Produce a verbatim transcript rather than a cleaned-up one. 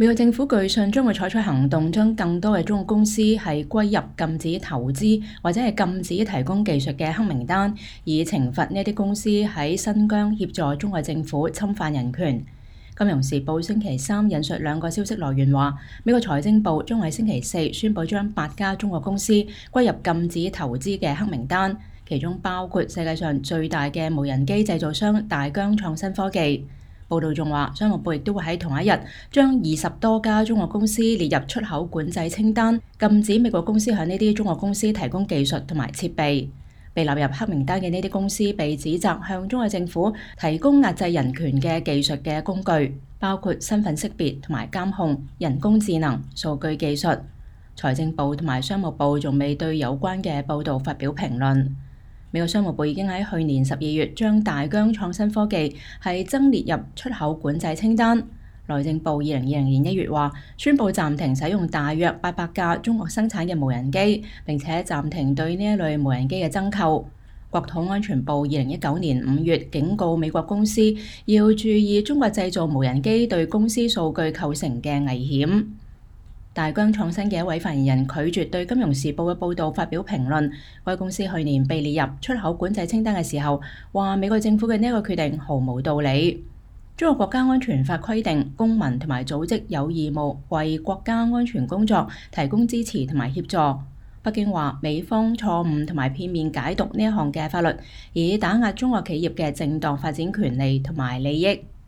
美國政府據信將會採取行動，將更多嘅中國公司係歸入禁止投資或者係禁止提供技術嘅黑名單，以懲罰呢啲公司喺新疆協助中國政府侵犯人權。金融時報星期三引述兩個消息來源話，美國財政部將喺星期四宣佈將八家中國公司歸入禁止投資嘅黑名單，其中包括世界上最大嘅無人機製造商大疆創新科技。報道仲話，商務部亦都會喺同一日將二十多家中國公司列入出口管制清單，禁止美國公司向呢啲中國公司提供技術同埋設備。被納入黑名單嘅呢啲公司被指責向中國政府提供壓制人權嘅技術嘅工具，包括身份識別同埋監控、人工智能、數據技術。財政部同埋商務部仲未對有關嘅報導發表評論。美國商務部已經喺去年十二月將大疆創新科技係增列入出口管制清單。內政部二零二零年一月話宣布暫停使用大約八百架中國生產嘅無人機，並且暫停對呢一類無人機嘅增購。國土安全部二零一九年五月警告美國公司要注意中國製造無人機對公司數據構成嘅危險。大疆創新嘅一位發言人拒絕對《金融時報》嘅報導發表評論。該公司去年被列入出口管制清單嘅時候，話美國政府嘅呢一個決定毫無道理。中國國家安全法規定，公民同埋組織有義務為國家安全工作提供支持同埋協助。北京話美方錯誤同埋片面解讀呢一項嘅法律，以打壓中國企業嘅正當發展權利同埋利益。